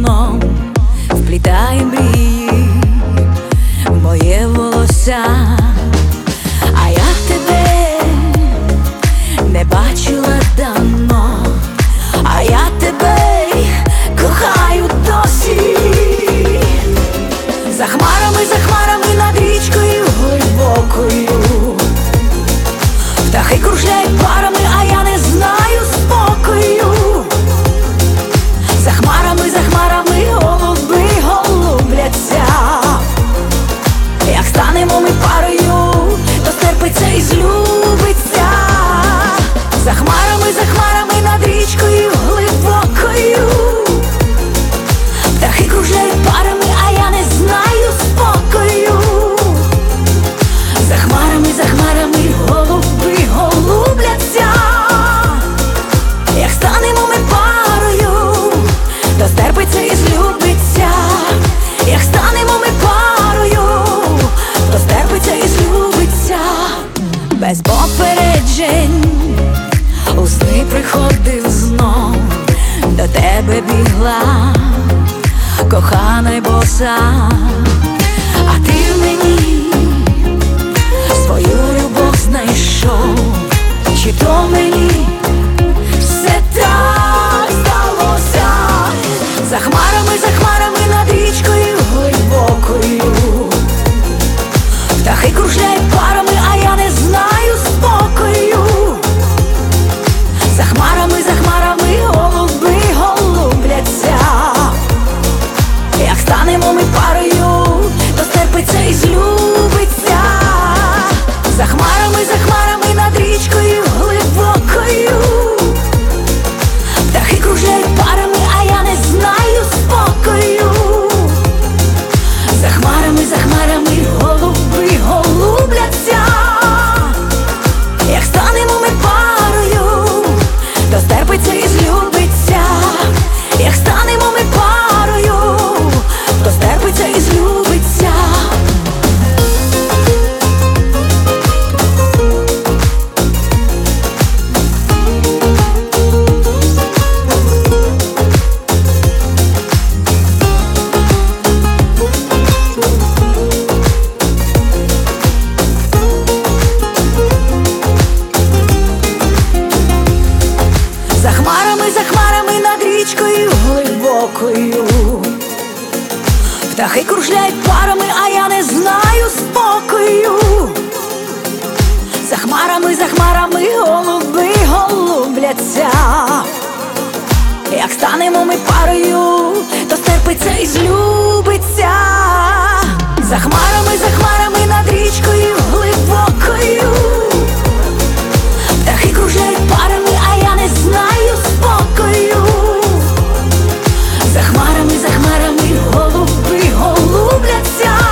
сном вплітає мрії в моє волосся, а я тебе не бачила давно, а я тебе кохаю досі. За хмарами над річкою глибокою птахи кружляють парами, а я не знаю спокою. За хмарами голуби голубляться. Як станемо ми парою, то стерпиться і злюбиться. За хмарами над річкою глибокою птахи кружляють парами, а я не знаю спокою. За хмарами голуби голубляться. Як станемо ми парою, то стерпиться і злюбиться. Як станемо ми парою, то стерпиться і злюбиться. Без попереджень у сни приходив знов, до тебе бігла кохана й боса, а ти в мені свою любов знайшов. Чи то мені все так здалося? За хмарами над річкою глибокою птахи кружляють парами, а я не знаю спокою. За хмарами голуби голубляться. Як станемо ми парою, то стерпиться і злюбиться. За хмарами над річкою глибокою птахи кружляють парами, а я не знаю спокою. За хмарами голуби голубляться. Як станемо ми парою, то стерпиться і злюбиться. Як станемо ми парою, то стерпиться і злюбиться. За хмарами над річкою глибокою птахи кружляють парами, а я не знаю спокою. За хмарами голуби голубляться. Як станемо ми парою, то стерпиться і злюбиться. За хмарами над річкою глибокою птахи кружляють парами, а я не знаю спокою. За хмарами голуби голубляться.